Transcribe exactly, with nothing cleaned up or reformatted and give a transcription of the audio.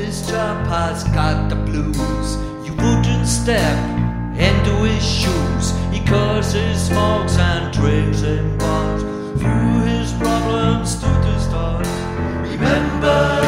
this chap has got the blues. You wouldn't step into his shoes. He curses, smokes and drinks and bonds. Through his problems to the stars. Remember